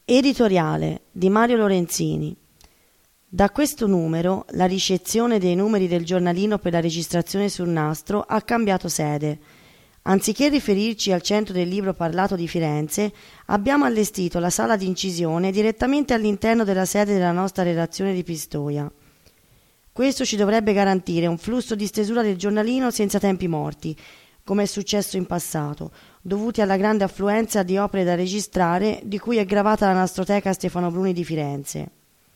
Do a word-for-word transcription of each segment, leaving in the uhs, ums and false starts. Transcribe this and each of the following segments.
Editoriale di Mario Lorenzini. Da questo numero la ricezione dei numeri del giornalino per la registrazione sul nastro ha cambiato sede. Anziché riferirci al centro del libro parlato di Firenze, abbiamo allestito la sala di incisione direttamente all'interno della sede della nostra redazione di Pistoia. Questo ci dovrebbe garantire un flusso di stesura del giornalino senza tempi morti, come è successo in passato, dovuti alla grande affluenza di opere da registrare di cui è gravata la Nastroteca Stefano Bruni di Firenze.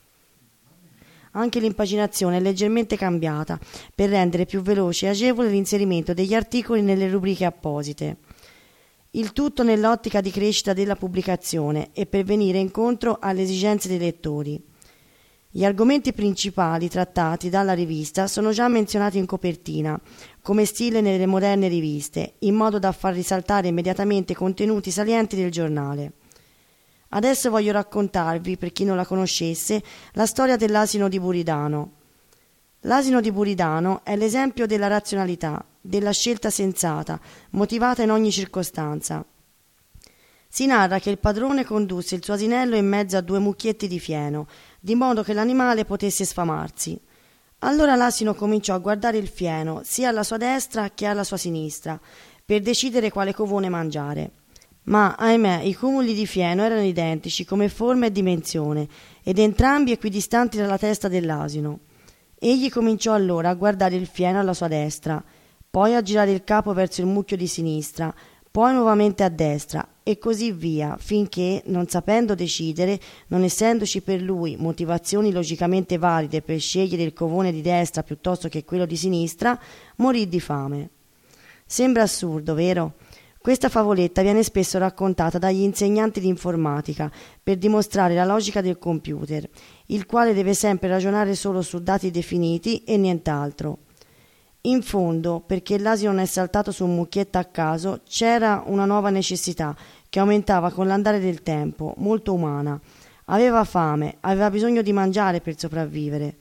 Anche l'impaginazione è leggermente cambiata per rendere più veloce e agevole l'inserimento degli articoli nelle rubriche apposite. Il tutto nell'ottica di crescita della pubblicazione e per venire incontro alle esigenze dei lettori. Gli argomenti principali trattati dalla rivista sono già menzionati in copertina, come stile nelle moderne riviste, in modo da far risaltare immediatamente i contenuti salienti del giornale. Adesso voglio raccontarvi, per chi non la conoscesse, la storia dell'asino di Buridano. L'asino di Buridano è l'esempio della razionalità, della scelta sensata, motivata in ogni circostanza. Si narra che il padrone condusse il suo asinello in mezzo a due mucchietti di fieno, di modo che l'animale potesse sfamarsi. Allora l'asino cominciò a guardare il fieno, sia alla sua destra che alla sua sinistra, per decidere quale covone mangiare. Ma, ahimè, i cumuli di fieno erano identici come forma e dimensione, ed entrambi equidistanti dalla testa dell'asino. Egli cominciò allora a guardare il fieno alla sua destra, poi a girare il capo verso il mucchio di sinistra, poi nuovamente a destra, e così via, finché, non sapendo decidere, non essendoci per lui motivazioni logicamente valide per scegliere il covone di destra piuttosto che quello di sinistra, morì di fame. Sembra assurdo, vero? Questa favoletta viene spesso raccontata dagli insegnanti di informatica per dimostrare la logica del computer, il quale deve sempre ragionare solo su dati definiti e nient'altro. In fondo, perché l'asino non è saltato su un mucchietto a caso, c'era una nuova necessità che aumentava con l'andare del tempo, molto umana. Aveva fame, aveva bisogno di mangiare per sopravvivere.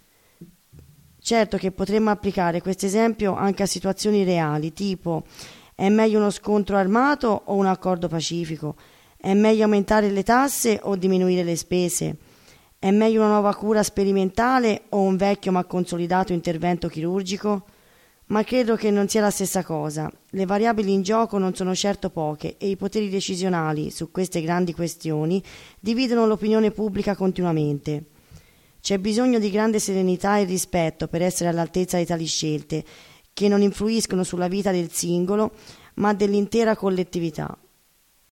Certo che potremmo applicare questo esempio anche a situazioni reali, tipo: è meglio uno scontro armato o un accordo pacifico? È meglio aumentare le tasse o diminuire le spese? È meglio una nuova cura sperimentale o un vecchio ma consolidato intervento chirurgico? Ma credo che non sia la stessa cosa. Le variabili in gioco non sono certo poche e i poteri decisionali su queste grandi questioni dividono l'opinione pubblica continuamente. C'è bisogno di grande serenità e rispetto per essere all'altezza di tali scelte, che non influiscono sulla vita del singolo, ma dell'intera collettività.